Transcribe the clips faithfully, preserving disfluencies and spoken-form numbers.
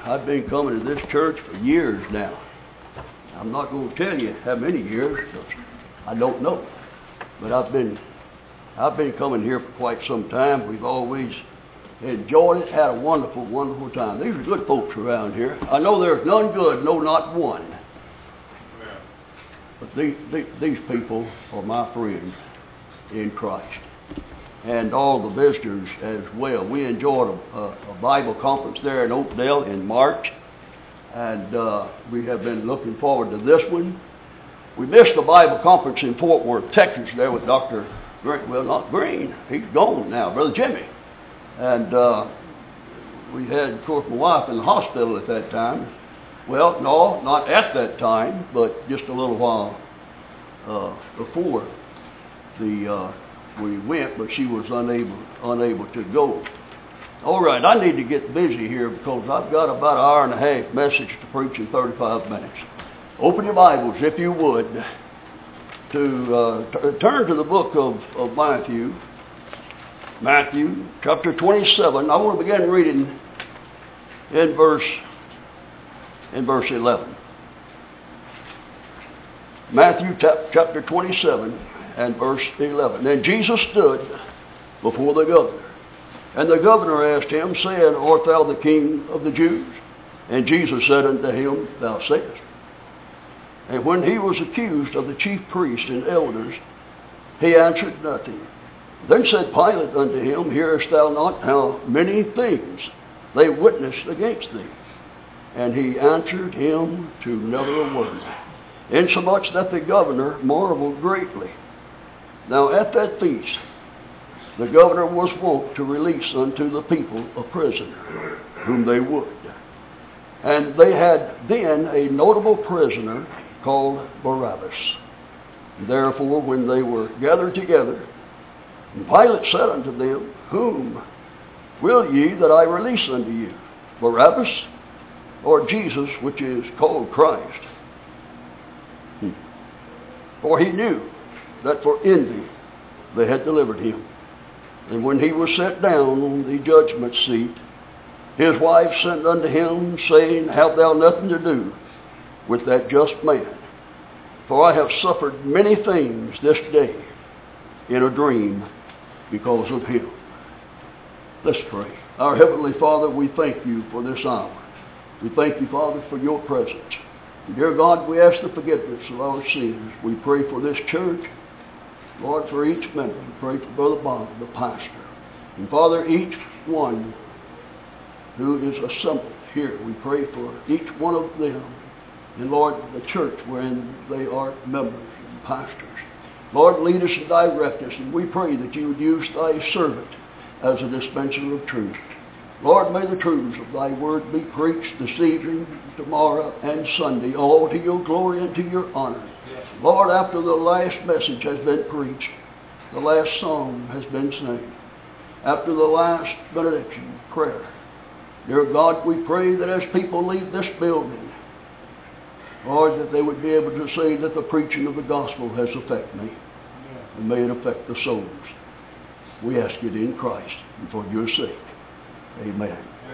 I've been coming to this church for years now. I'm not going to tell you how many years, because I don't know. But I've been, I've been coming here for quite some time. We've always enjoyed it, had a wonderful, wonderful time. These are good folks around here. I know there's none good, no, not one. But these, these, these people are my friends in Christ. And all the visitors as well. We enjoyed a, a, a Bible conference there in Oakdale in March. And uh, we have been looking forward to this one. We missed the Bible conference in Fort Worth, Texas, there with Doctor Green. Well, not Green. He's gone now, Brother Jimmy. And uh, we had, of course, my wife in the hospital at that time. Well, no, not at that time, but just a little while uh, before the uh, we went, but she was unable unable to go. All right, I need to get busy here because I've got about an hour and a half message to preach in thirty-five minutes. Open your Bibles, if you would, to uh, t- turn to the book of, of Matthew, Matthew chapter twenty-seven. I want to begin reading in verse in verse eleven. Matthew t- chapter twenty-seven. And verse eleven. Then Jesus stood before the governor. And the governor asked him, saying, Art thou the king of the Jews? And Jesus said unto him, Thou sayest. And when he was accused of the chief priests and elders, he answered nothing. Then said Pilate unto him, Hearest thou not how many things they witnessed against thee? And he answered him to never a word, insomuch that the governor marveled greatly. Now at that feast, the governor was wont to release unto the people a prisoner, whom they would. And they had then a notable prisoner called Barabbas. Therefore, when they were gathered together, Pilate said unto them, Whom will ye that I release unto you, Barabbas, or Jesus, which is called Christ? Hmm. For he knew that for envy they had delivered him. And when he was set down on the judgment seat, his wife sent unto him, saying, Have thou nothing to do with that just man? For I have suffered many things this day in a dream because of him. Let's pray. Our Heavenly Father, we thank you for this hour. We thank you, Father, for your presence. And dear God, we ask the forgiveness of our sins. We pray for this church. Lord, for each member, we pray for Brother Bob, the pastor. And Father, each one who is assembled here, we pray for each one of them. And Lord, the church wherein they are members and pastors. Lord, lead us and direct us, and we pray that you would use thy servant as a dispenser of truth. Lord, may the truths of thy word be preached this evening, tomorrow, and Sunday, all to your glory and to your honor. Lord, after the last message has been preached, the last song has been sung, after the last benediction, prayer, dear God, we pray that as people leave this building, Lord, that they would be able to say that the preaching of the gospel has affected me, and may it affect the souls. We ask it in Christ and for your sake. Amen.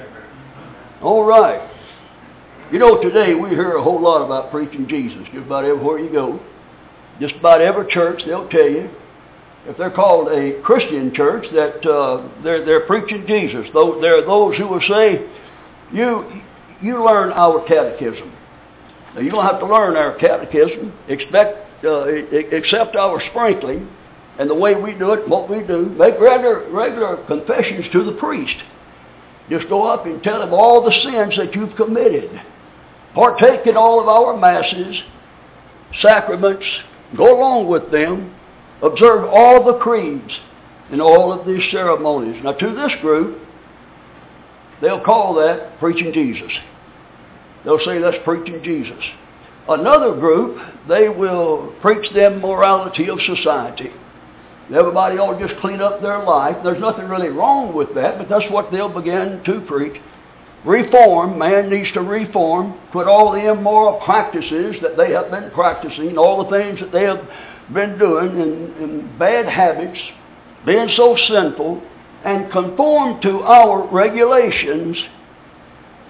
All right. You know, today we hear a whole lot about preaching Jesus. Just about everywhere you go. Just about every church, they'll tell you, if they're called a Christian church, that uh, they're, they're preaching Jesus. Though there are those who will say, you, you learn our catechism. Now, you don't have to learn our catechism. Expect, uh, accept our sprinkling and the way we do it, what we do. Make regular, regular confessions to the priest. Just go up and tell him all the sins that you've committed. Partake in all of our masses, sacraments, go along with them, observe all the creeds and all of these ceremonies. Now to this group, they'll call that preaching Jesus. They'll say that's preaching Jesus. Another group, they will preach the immorality of society. Everybody ought to just clean up their life. There's nothing really wrong with that, but that's what they'll begin to preach. Reform, man needs to reform, quit all the immoral practices that they have been practicing, all the things that they have been doing, and, and bad habits, being so sinful, and conform to our regulations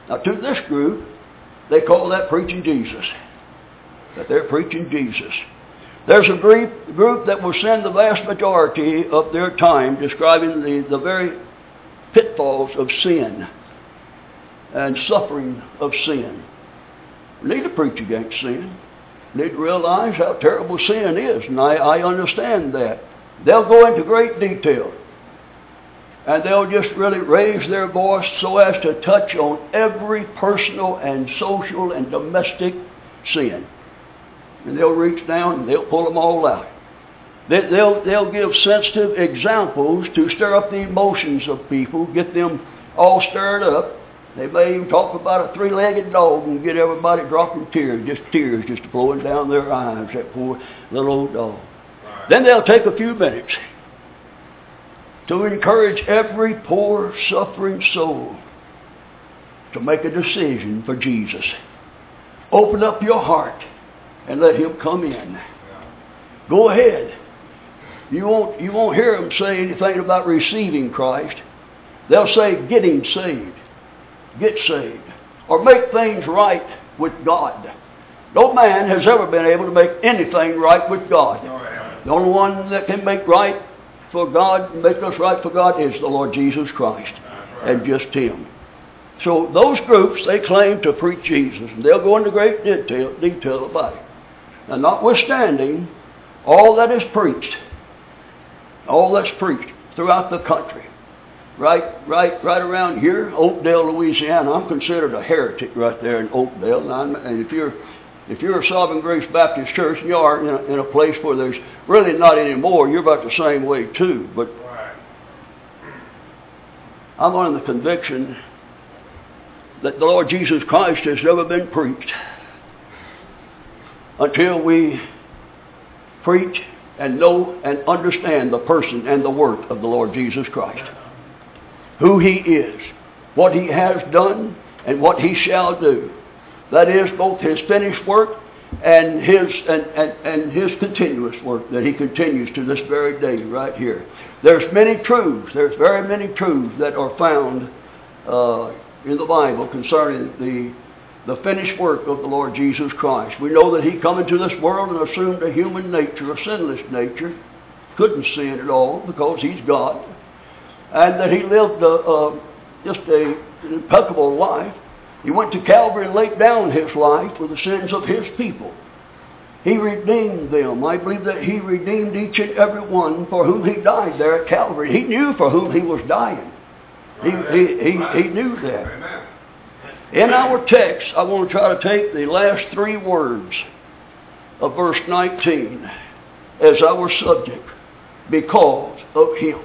Now to this group, they call that preaching Jesus. That they're preaching Jesus. There's a group, group that will spend the vast majority of their time describing the, the very pitfalls of sin and suffering of sin. We need to preach against sin. We need to realize how terrible sin is, and I, I understand that. They'll go into great detail, and they'll just really raise their voice so as to touch on every personal and social and domestic sin. And they'll reach down and they'll pull them all out. They, they'll, they'll give sensitive examples to stir up the emotions of people, get them all stirred up. They may even talk about a three-legged dog and get everybody dropping tears, just tears just flowing down their eyes, that poor little old dog. Right. Then they'll take a few minutes to encourage every poor, suffering soul to make a decision for Jesus. Open up your heart and let Him come in. Go ahead. You won't, you won't hear them say anything about receiving Christ. They'll say getting saved. Get saved. Or make things right with God. No man has ever been able to make anything right with God. The only one that can make right for God, make us right for God, is the Lord Jesus Christ. And just Him. So those groups, they claim to preach Jesus. And they'll go into great detail, detail about it. Now, notwithstanding all that is preached, all that's preached throughout the country, right, right, right around here, Oakdale, Louisiana, I'm considered a heretic right there in Oakdale. And, I'm, and if you're if you're a Sovereign Grace Baptist Church, and you are in a, in a place where there's really not any more, you're about the same way too. But I'm under the conviction that the Lord Jesus Christ has never been preached until we preach and know and understand the person and the work of the Lord Jesus Christ. Who He is, what He has done, and what He shall do. That is both His finished work and His and, and, and His continuous work that He continues to this very day right here. There's many truths, there's very many truths that are found uh, in the Bible concerning the the finished work of the Lord Jesus Christ. We know that He come into this world and assumed a human nature, a sinless nature, couldn't sin at all because He's God, and that He lived a, a, just a, an impeccable life. He went to Calvary and laid down His life for the sins of His people. He redeemed them. I believe that He redeemed each and every one for whom He died there at Calvary. He knew for whom He was dying. He, he, he, he knew that. In our text, I want to try to take the last three words of verse nineteen as our subject. Because of Him.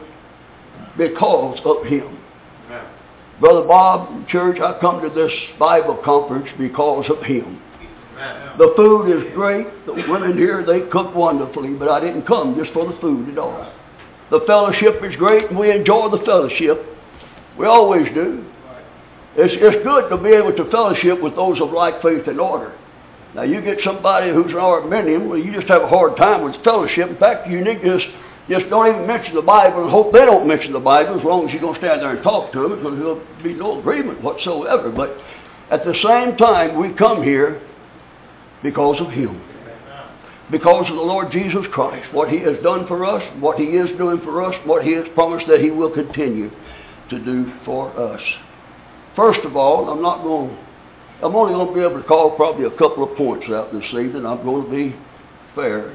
Because of Him. Amen. Brother Bob, church, I come to this Bible conference because of Him. Amen. The food is great. The women here, they cook wonderfully, but I didn't come just for the food at all. The fellowship is great, and we enjoy the fellowship. We always do. It's, it's good to be able to fellowship with those of like faith and order. Now, you get somebody who's an Arminian, well, you just have a hard time with fellowship. In fact, you need to just, just don't even mention the Bible and hope they don't mention the Bible as long as you're going to stand there and talk to them, because there'll be no agreement whatsoever. But at the same time, we come here because of Him. Because of the Lord Jesus Christ, what He has done for us, what He is doing for us, what He has promised that He will continue to do for us. First of all, I'm not going I'm only going to be able to call probably a couple of points out this evening. I'm going to be fair.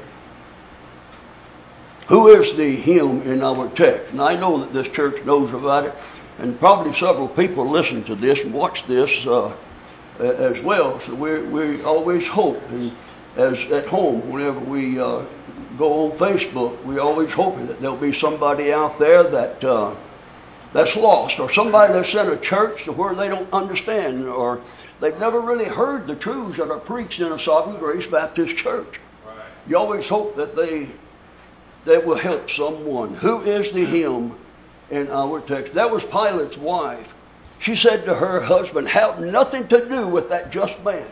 Who is the Him in our text? And I know that this church knows about it, and probably several people listen to this and watch this uh, as well. So we we always hope, and as at home, whenever we uh, go on Facebook, we always hoping that there'll be somebody out there that uh, that's lost, or somebody that's in a church to where they don't understand, or they've never really heard the truths that are preached in a Sovereign Grace Baptist church. Right. You always hope that they that will help someone. Who is the Him in our text? That was Pilate's wife. She said to her husband, have nothing to do with that just man.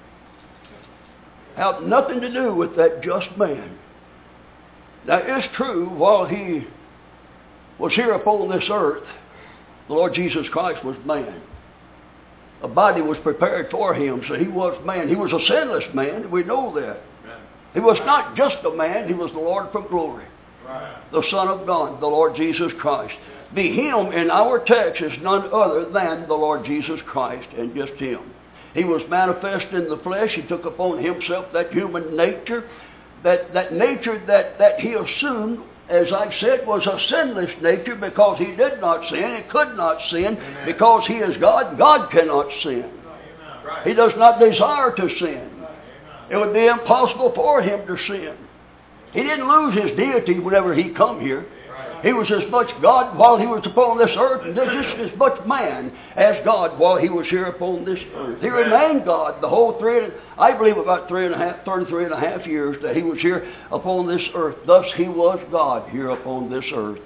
Have nothing to do with that just man. Now, it's true, while He was here upon this earth, the Lord Jesus Christ was man. A body was prepared for him, so he was man. He was a sinless man. We know that. He was not just a man. He was the Lord from glory. The Son of God, the Lord Jesus Christ. The him in our text is none other than the Lord Jesus Christ, and just him. He was manifest in the flesh. He took upon himself that human nature, that, that nature that, that he assumed, as I said, was a sinless nature because he did not sin. He could not sin. Amen. Because he is God. God cannot sin. Amen. He does not desire to sin. Amen. It would be impossible for him to sin. He didn't lose his deity whenever he come here. He was as much God while he was upon this earth, and just as much man as God while he was here upon this earth. He remained God the whole three, I believe about three and a half, thirty-three and a half years that he was here upon this earth. Thus he was God here upon this earth.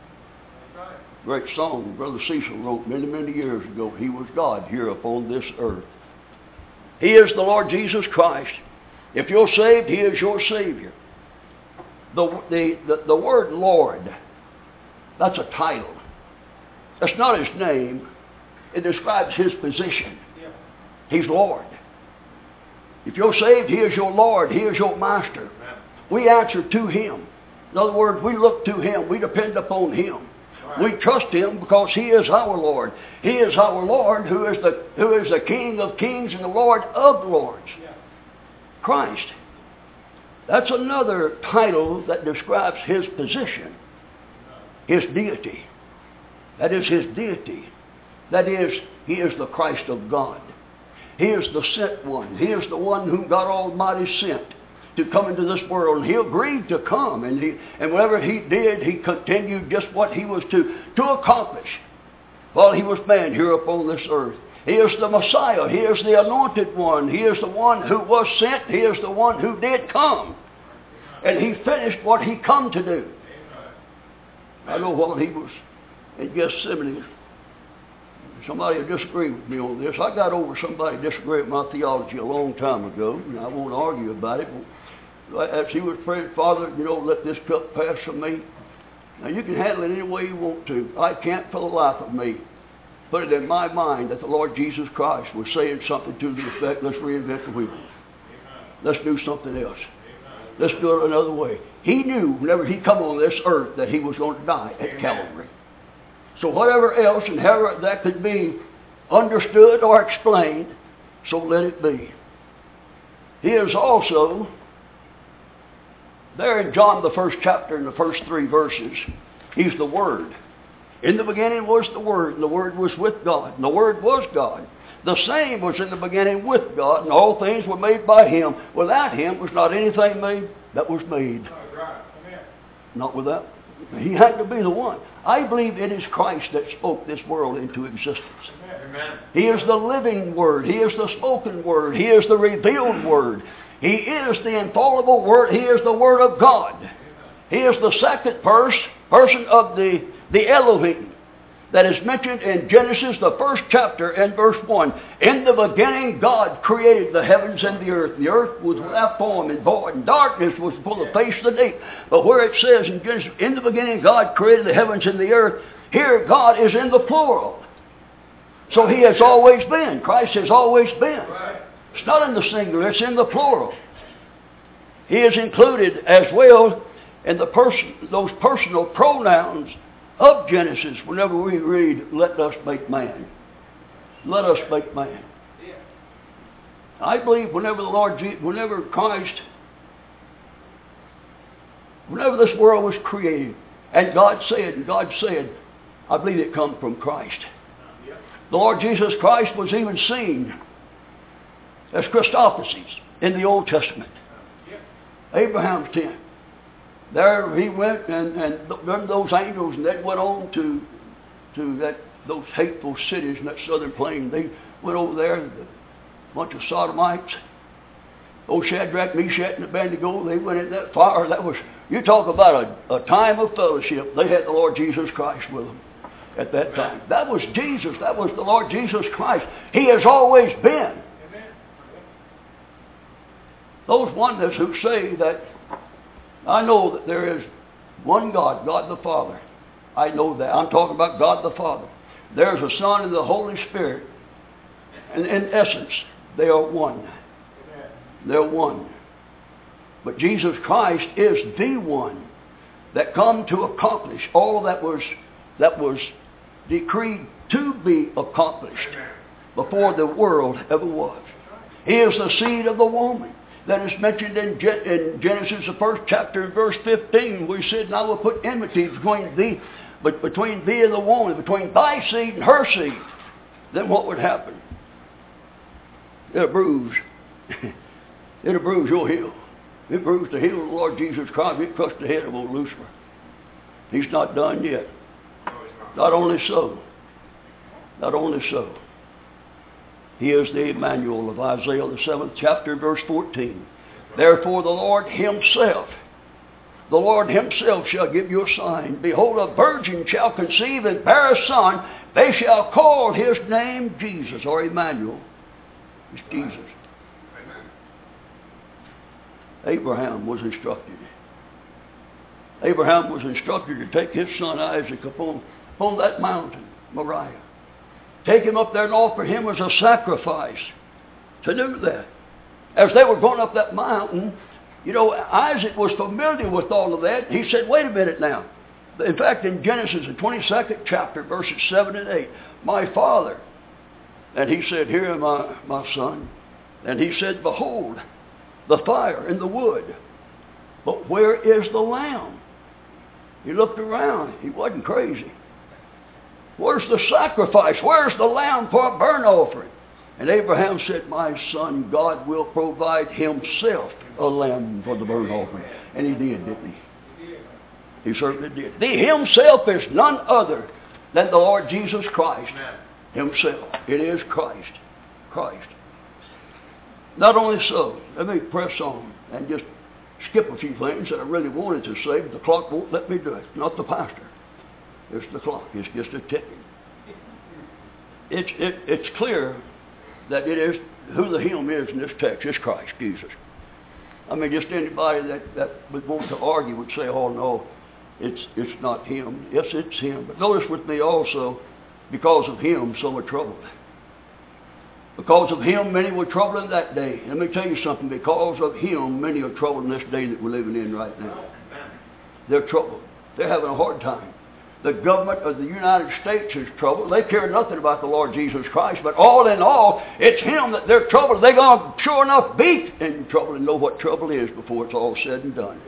Great song Brother Cecil wrote many, many years ago. He was God here upon this earth. He is the Lord Jesus Christ. If you're saved, he is your Savior. The, the, the, the word Lord, that's a title. That's not his name. It describes his position. He's Lord. If you're saved, he is your Lord. He is your Master. We answer to him. In other words, we look to him. We depend upon him. We trust him because he is our Lord. He is our Lord who is the, who is the King of kings and the Lord of lords. Christ. That's another title that describes his position, his deity. That is his deity. That is, he is the Christ of God. He is the sent one. He is the one whom God Almighty sent to come into this world. And he agreed to come. And, he, and whatever he did, he continued just what he was to, to accomplish while he was man here upon this earth. He is the Messiah. He is the anointed one. He is the one who was sent. He is the one who did come. And he finished what he come to do. I know while he was in Gethsemane, somebody disagreed with me on this. I got over somebody disagreeing with my theology a long time ago, and I won't argue about it. But as he was praying, Father, you know, let this cup pass from me. Now you can handle it any way you want to. I can't for the life of me put it in my mind that the Lord Jesus Christ was saying something to the effect, let's reinvent the wheel. Let's do something else. Let's do it another way. He knew whenever he come on this earth that he was going to die at Amen. Calvary. So whatever else and however that could be understood or explained, so let it be. He is also, there in John the first chapter in the first three verses, he's the Word. In the beginning was the Word, and the Word was with God, and the Word was God. The same was in the beginning with God, and all things were made by him. Without him was not anything made that was made. Not without. He had to be the one. I believe it is Christ that spoke this world into existence. Amen. He is the living Word. He is the spoken Word. He is the revealed Word. He is the infallible Word. He is the Word of God. He is the second pers- person of the, the Elohim that is mentioned in Genesis, the first chapter, and verse one. In the beginning, God created the heavens and the earth. The earth was without form and void, and darkness was upon the face of the deep. But where it says in Genesis, in the beginning, God created the heavens and the earth, here God is in the plural. So he has always been. Christ has always been. It's not in the singular, it's in the plural. He is included as well in the person, those personal pronouns of Genesis, whenever we read, let us make man. Let us make man. I believe whenever the Lord, Jesus, whenever Christ, whenever this world was created, and God said, and God said, I believe it come from Christ. The Lord Jesus Christ was even seen as Christophanies in the Old Testament. Abraham's tent. There he went, and, and those angels, and they went on to to that those hateful cities in that southern plain. They went over there, a bunch of sodomites. Old Shadrach, Meshach, and Abednego, they went in that fire. That was, you talk about a, a time of fellowship. They had the Lord Jesus Christ with them at that time. That was Jesus. That was the Lord Jesus Christ. He has always been. Those oneness who say that, I know that there is one God, God the Father. I know that. I'm talking about God the Father. There's a Son and the Holy Spirit. And in essence, they are one. They're one. But Jesus Christ is the one that come to accomplish all that was that was decreed to be accomplished before the world ever was. He is the seed of the woman that is mentioned in, Gen- in Genesis, the first chapter, verse fifteen, where he said, "And I will put enmity between thee, but between thee and the woman, between thy seed and her seed." Then what would happen? It'll bruise. It'll bruise your heel. It bruised the heel of the Lord Jesus Christ. It crushed the head of old Lucifer. He's not done yet. Not only so. Not only so. He is the Emmanuel of Isaiah, the seventh chapter, verse fourteen. "Therefore the Lord himself, the Lord himself shall give you a sign. Behold, a virgin shall conceive and bear a son. They shall call his name Jesus," or Emmanuel. It's Jesus. Abraham was instructed. Abraham was instructed to take his son Isaac upon, upon that mountain, Moriah. Take him up there and offer him as a sacrifice. To do that. As they were going up that mountain, you know, Isaac was familiar with all of that. He said, "Wait a minute now." In fact, in Genesis, the twenty-second chapter, verses seven and eight, "My father." And he said, "Here am I, my son." And he said, "Behold, the fire and the wood. But where is the lamb?" He looked around. He wasn't crazy. "Where's the sacrifice? Where's the lamb for a burnt offering?" And Abraham said, "My son, God will provide himself a lamb for the burnt offering." And he did, didn't he? He certainly did. The himself is none other than the Lord Jesus Christ himself. It is Christ. Christ. Not only so, let me press on and just skip a few things that I really wanted to say, but the clock won't let me do it. Not the pastor. It's the clock. It's just a ticking. It's, it, it's clear that it is who the him is in this text. It's Christ, Jesus. I mean, just anybody that, that would want to argue would say, "Oh, no, it's, it's not him." Yes, it's him. But notice with me also, because of him, some are troubled. Because of him, many were troubled in that day. Let me tell you something. Because of him, many are troubled in this day that we're living in right now. They're troubled. They're having a hard time. The government of the United States is troubled. They care nothing about the Lord Jesus Christ. But all in all, it's him that they're troubled. They're going to sure enough be in trouble and know what trouble is before it's all said and done.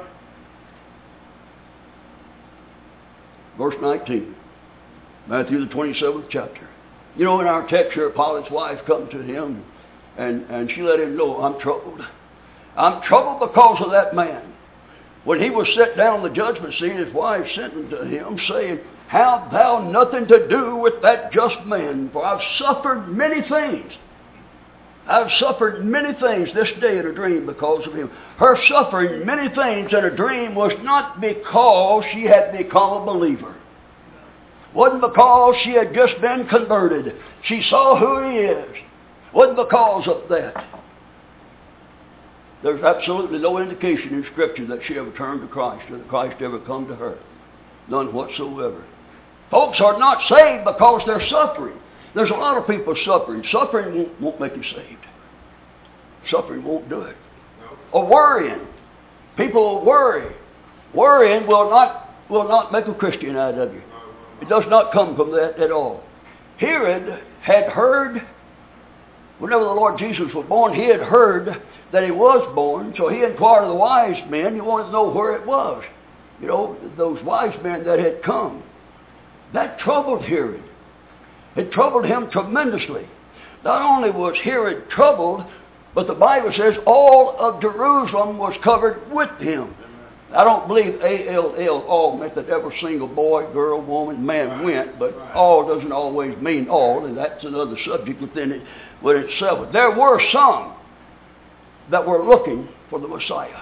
Verse nineteen. Matthew the twenty-seventh chapter. You know, in our text here, Pilate's wife come to him and, and she let him know, "I'm troubled. I'm troubled because of that man." When he was set down on the judgment seat, his wife sent to him, saying, "Have thou nothing to do with that just man? For I've suffered many things. I've suffered many things this day in a dream because of him." Her suffering many things in a dream was not because she had become a believer. Wasn't because she had just been converted. She saw who he is. Wasn't because of that. There's absolutely no indication in Scripture that she ever turned to Christ or that Christ ever come to her. None whatsoever. Folks are not saved because they're suffering. There's a lot of people suffering. Suffering won't, won't make you saved. Suffering won't do it. Or worrying. People will worry. Worrying will not, will not make a Christian out of you. It does not come from that at all. Herod had heard, whenever the Lord Jesus was born, he had heard that he was born, so he inquired of the wise men. He wanted to know where it was. You know, those wise men that had come. That troubled Herod. It troubled him tremendously. Not only was Herod troubled, but the Bible says all of Jerusalem was covered with him. I don't believe A L L, all, meant that every single boy, girl, woman, man went, but all doesn't always mean all, and that's another subject within it, within itself. There were some that were looking for the Messiah.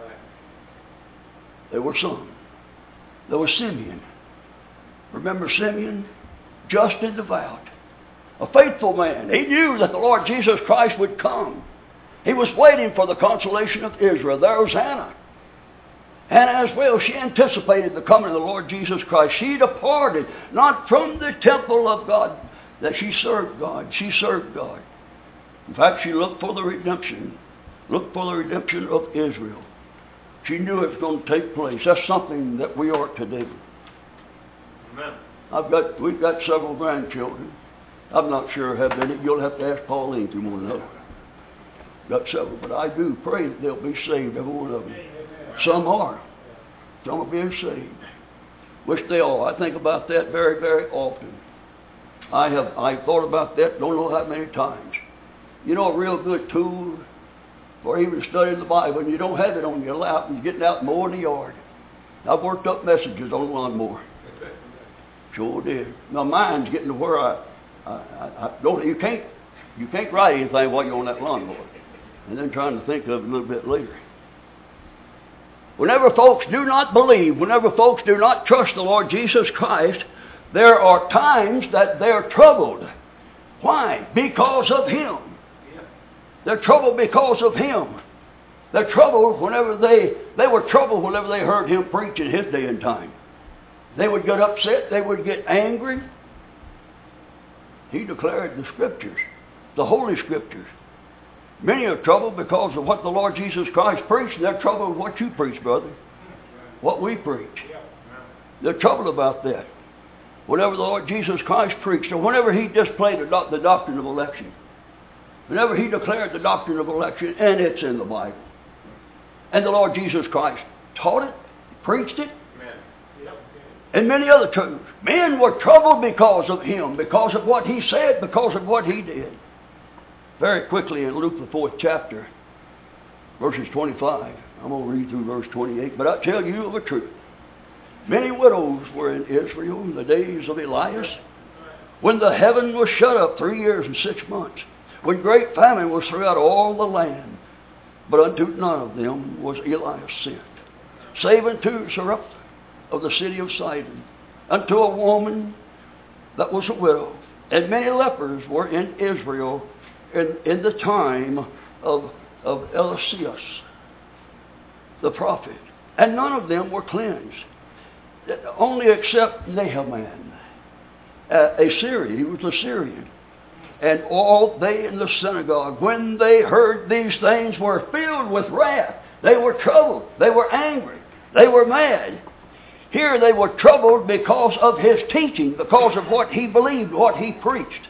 There were some. There was Simeon. Remember Simeon? Just and devout. A faithful man. He knew that the Lord Jesus Christ would come. He was waiting for the consolation of Israel. There was Hannah. Hannah as well, she anticipated the coming of the Lord Jesus Christ. She departed not from the temple of God, that she served God. She served God. In fact, she looked for the redemption. Looked for the redemption of Israel. She knew it was going to take place. That's something that we are to do. Amen. I've got, we've got several grandchildren. I'm not sure how many. You'll have to ask Pauline if you want to know. Got several, but I do pray that they'll be saved, every one of them. Some are. Some are being saved. Which they are. I think about that very, very often. I have I thought about that don't know how many times. You know, a real good tool for even studying the Bible, and you don't have it on your lap, and you're getting out more in the yard. I've worked up messages on the lawnmower. Sure did. My mind's getting to where I, I, I, I don't. You can't, you can't write anything while you're on that lawnmower, and then trying to think of it a little bit later. Whenever folks do not believe, whenever folks do not trust the Lord Jesus Christ, there are times that they're troubled. Why? Because of Him. They're troubled because of Him. They're troubled whenever they, they were troubled whenever they heard Him preach in His day and time. They would get upset. They would get angry. He declared the Scriptures, the Holy Scriptures. Many are troubled because of what the Lord Jesus Christ preached, and they're troubled with what you preach, brother. What we preach. They're troubled about that. Whenever the Lord Jesus Christ preached, or whenever He displayed the, doc- the doctrine of election, whenever He declared the doctrine of election, and it's in the Bible, and the Lord Jesus Christ taught it, preached it, and many other truths. Men were troubled because of Him, because of what He said, because of what He did. Very quickly in Luke the fourth chapter, verses twenty-five, I'm going to read through verse twenty-eight, but I tell you of a truth. Many widows were in Israel in the days of Elias, when the heaven was shut up three years and six months, when great famine was throughout all the land, but unto none of them was Elias sent, save unto Sarepta of the city of Sidon, unto a woman that was a widow. And many lepers were in Israel in, in the time of, of Eliseus, the prophet, and none of them were cleansed, only except Naaman, a Syrian. He was a Syrian. And all they in the synagogue, when they heard these things, were filled with wrath. They were troubled. They were angry. They were mad. Here they were troubled because of His teaching, because of what He believed, what He preached.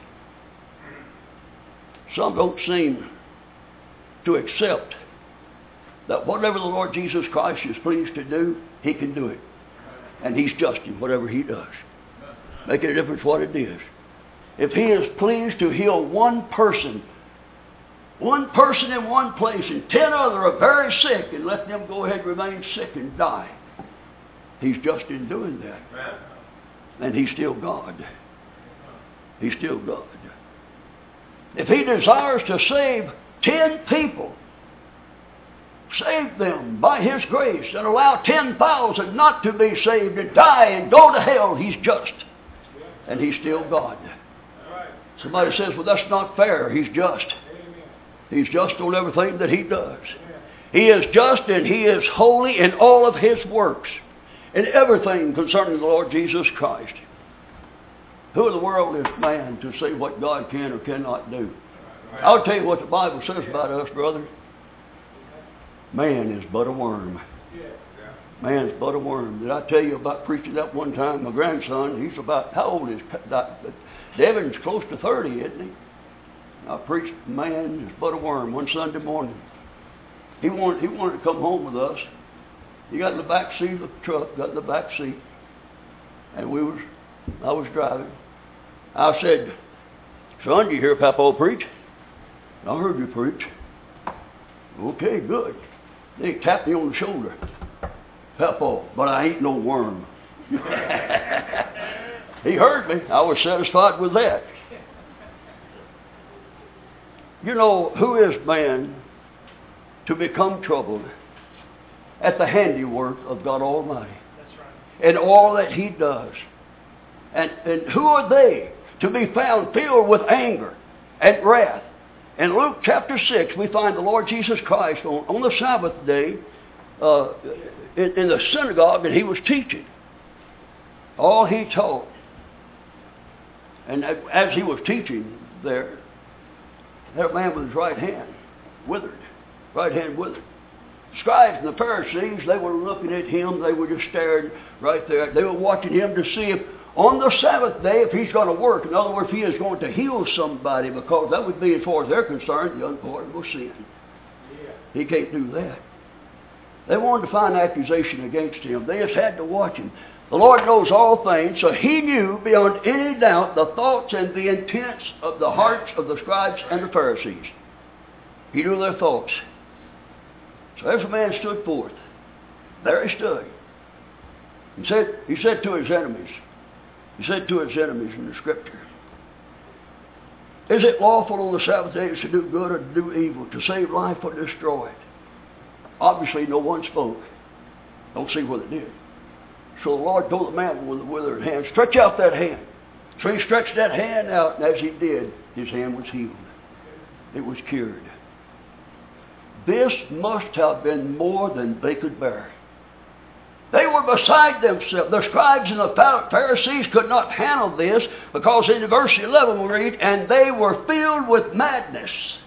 Some don't seem to accept that whatever the Lord Jesus Christ is pleased to do, He can do it. And He's just in whatever He does. Making a difference what it is. If He is pleased to heal one person, one person in one place, and ten other are very sick, and let them go ahead and remain sick and die, He's just in doing that. And He's still God. He's still God. If He desires to save ten people, save them by His grace, and allow ten thousand not to be saved and die and go to hell, He's just. And He's still God. Somebody says, well, that's not fair. He's just. He's just on everything that He does. He is just, and He is holy in all of His works, in everything concerning the Lord Jesus Christ. Who in the world is man to say what God can or cannot do? I'll tell you what the Bible says about us, brother. Man is but a worm. Man's but a worm. Did I tell you about preaching that one time? My grandson, he's about, how old is Devin's close to thirty, isn't he? I preached, man is but a worm, one Sunday morning. He wanted, he wanted to come home with us. He got in the back seat of the truck, got in the back seat, and we was, I was driving. I said, son, do you hear Papa preach? I heard you preach. Okay, good. Then he tapped me on the shoulder. Papa, but I ain't no worm. He heard me. I was satisfied with that. You know, who is man to become troubled at the handiwork of God Almighty? That's right. And all that He does. And, and who are they to be found filled with anger and wrath? In Luke chapter six, we find the Lord Jesus Christ on, on the Sabbath day uh, in, in the synagogue, and He was teaching. All He taught And as he was teaching there, that man with his right hand withered. Right hand withered. The scribes and the Pharisees, they were looking at him. They were just staring right there. They were watching him to see if on the Sabbath day, if he's going to work, in other words, if he is going to heal somebody, because that would be, as far as they're concerned, the unpardonable sin. Yeah. He can't do that. They wanted to find accusation against him. They just had to watch him. The Lord knows all things, so he knew beyond any doubt the thoughts and the intents of the hearts of the scribes and the Pharisees. He knew their thoughts. So as the man stood forth, there he stood. He said, he said to his enemies, he said to his enemies in the Scripture, is it lawful on the Sabbath days to do good or to do evil, to save life or destroy it? Obviously no one spoke. Don't see what they did. So the Lord told the man with the withered hand, stretch out that hand. So he stretched that hand out, and as he did, his hand was healed. It was cured. This must have been more than they could bear. They were beside themselves. The scribes and the Pharisees could not handle this, because in verse eleven we read, and they were filled with madness.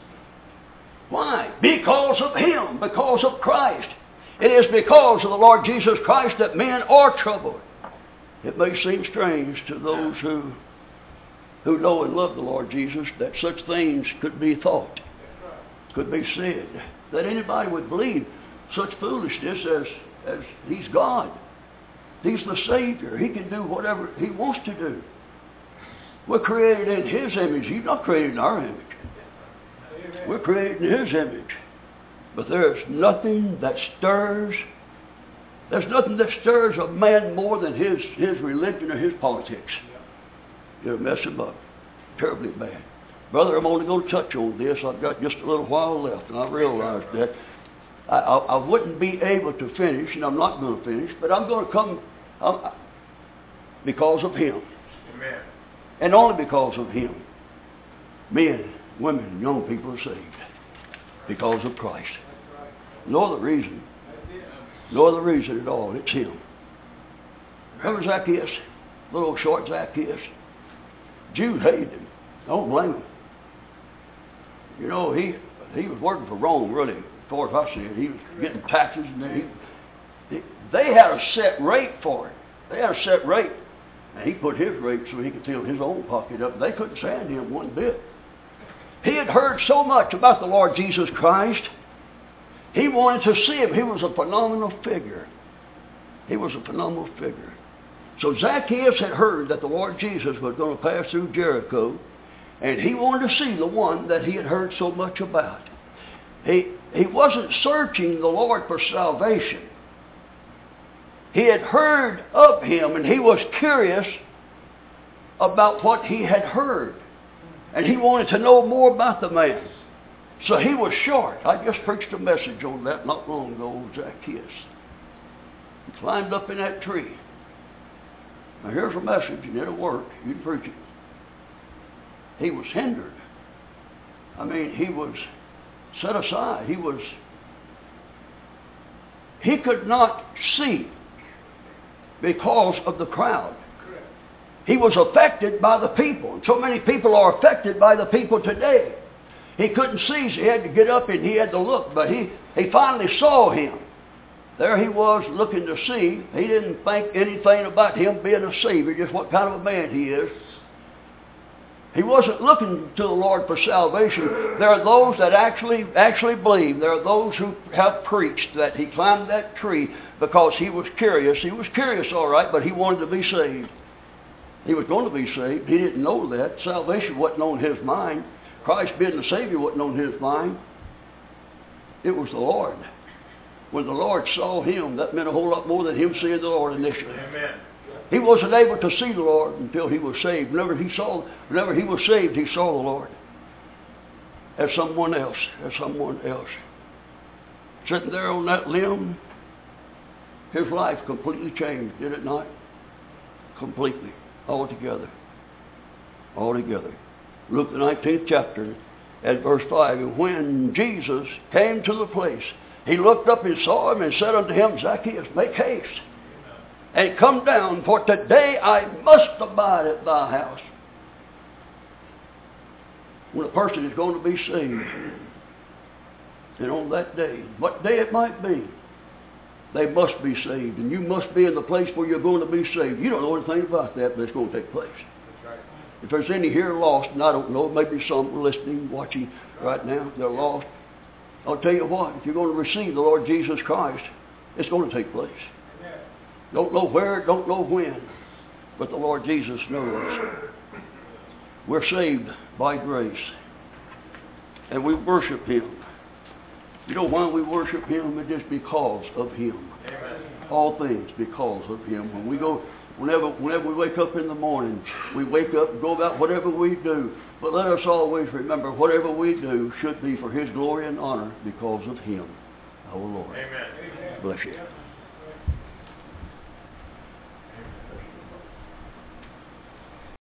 Why? Because of him, because of Christ. It is because of the Lord Jesus Christ that men are troubled. It may seem strange to those who, who know and love the Lord Jesus that such things could be thought, could be said, that anybody would believe such foolishness as, as he's God. He's the Savior. He can do whatever he wants to do. We're created in his image. He's not created in our image. We're created in his image. But there's nothing that stirs, there's nothing that stirs a man more than his, his religion or his politics. It'll mess him up terribly bad. Brother, I'm only going to touch on this. I've got just a little while left, and I realize that. I, I, I wouldn't be able to finish, and I'm not going to finish, but I'm going to come uh, because of him. Amen. And only because of him. Men, women, young people are saved because of Christ. No other reason. No other reason at all. It's him. Remember Zacchaeus? Little short Zacchaeus. Jews hated him. Don't blame him. You know, he he was working for Rome, really, as far as I said. He was getting taxes, and he, he, they had a set rate for it. They had a set rate. And he put his rate so he could fill his own pocket up. They couldn't stand him one bit. He had heard so much about the Lord Jesus Christ. He wanted to see him. He was a phenomenal figure. He was a phenomenal figure. So Zacchaeus had heard that the Lord Jesus was going to pass through Jericho, and he wanted to see the one that he had heard so much about. He, he wasn't searching the Lord for salvation. He had heard of him, and he was curious about what he had heard. And he wanted to know more about the man. So he was short. I just preached a message on that not long ago, Zacchaeus. He climbed up in that tree. Now here's a message, and it'll work. You can preach it. He was hindered. I mean, he was set aside. He was, he could not see because of the crowd. He was affected by the people. And so many people are affected by the people today. He couldn't see, so he had to get up and he had to look. But he, he finally saw him. There he was looking to see. He didn't think anything about him being a Savior, just what kind of a man he is. He wasn't looking to the Lord for salvation. There are those that actually actually believe. There are those who have preached that he climbed that tree because he was curious. He was curious, all right, but he wanted to be saved. He was going to be saved. He didn't know that. Salvation wasn't on his mind. Christ being the Savior wasn't on his mind. It was the Lord. When the Lord saw him, that meant a whole lot more than him seeing the Lord initially. Amen. He wasn't able to see the Lord until he was saved. Whenever he saw, whenever he was saved, he saw the Lord as someone else, as someone else. Sitting there on that limb, his life completely changed, did it not? Completely, altogether, altogether. Luke the nineteenth chapter, at verse five, and when Jesus came to the place, he looked up and saw him and said unto him, Zacchaeus, make haste, and come down, for today I must abide at thy house. when a person is going to be saved. And on that day, what day it might be, they must be saved. And you must be in the place where you're going to be saved. You don't know anything about that, but it's going to take place. That's right. If there's any here lost, and I don't know, maybe some listening, watching right now, they're lost. I'll tell you what, if you're going to receive the Lord Jesus Christ, it's going to take place. Amen. Don't know where, don't know when, but the Lord Jesus knows. We're saved by grace, and we worship Him. You know why we worship Him? It is because of Him. Amen. All things because of Him. When we go, whenever, whenever we wake up in the morning, we wake up and go about whatever we do. But let us always remember, whatever we do should be for His glory and honor because of Him, our Lord. Amen. Bless you.